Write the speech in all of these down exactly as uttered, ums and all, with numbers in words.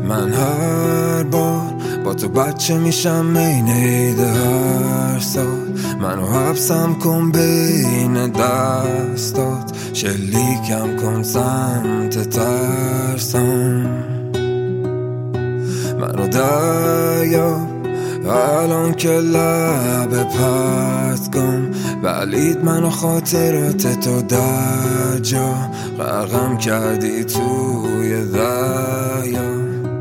من هر بار با تو بچه میشم این عید هر سال. منو حبسم کن بین دستات، شلیکم کن سمت ترسم. منو دریاب الان که لب پرت کن، ولید منو خاطرات تو در جا غرقم کردی توی دریا.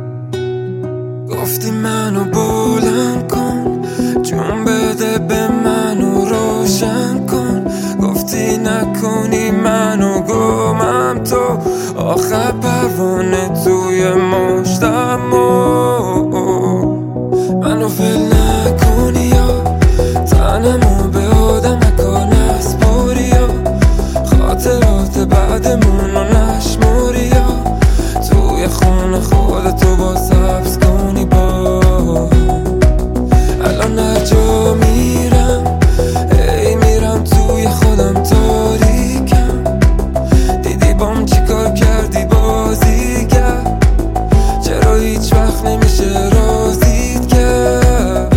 گفتی منو بلند کن، جون بده به منو روشن کن. گفتی نکنی منو گمم تو، آخر پروانه توی مشتم. منو ول نکنی یا تنمو به آدم نکن نسپاری یا خاطرات بعدمون رو نشماری یا توی خونه خودتو با سبز کنی. با الان هر جا میرم ای میرم توی خودم تاریکم. دیدی بام چی کار کردی بازی کرد، چرا هیچ وقت نمیشه رازیت کرد.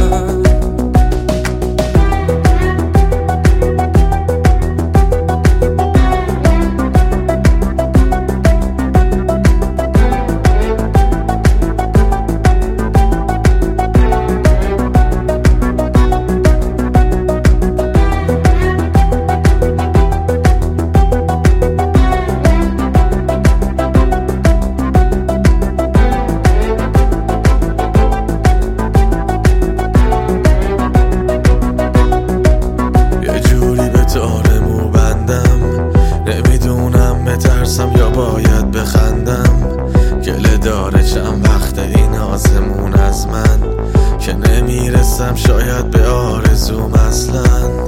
یا باید بخندم، گله داره چند وقت این آسمون از من که نمیرسم شاید به آرزوم اصلا.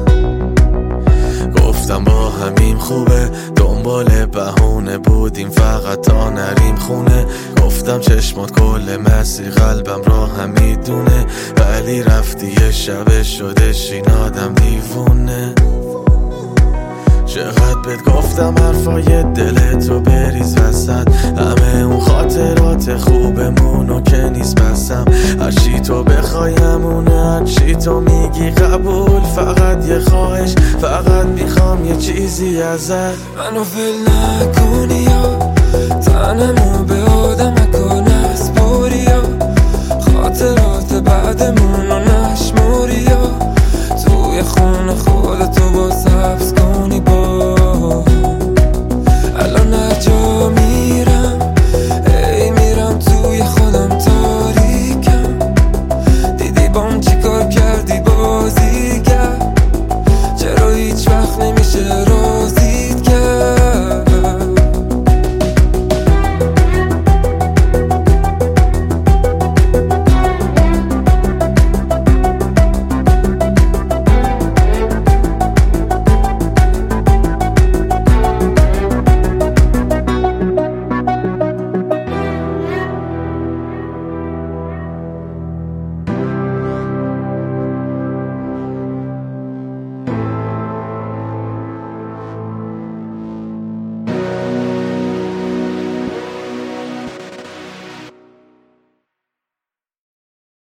گفتم با همیم خوبه، دنبال بهونه بودیم فقط تا نریم خونه. گفتم چشمات کل مسیر قلبم را هم میدونه، ولی رفتی یه شب شدش این آدم دیوونه. چقدر بهت گفتم حرفای دلتو بریز وسط، همه اون خاطرات خوبمونو که نیست بسم. هرچی تو بخوای همونه، هرچی تو میگی قبول، فقط یه خواهش، فقط میخوام یه چیزی ازت. منو ول نکنی یا تنمو به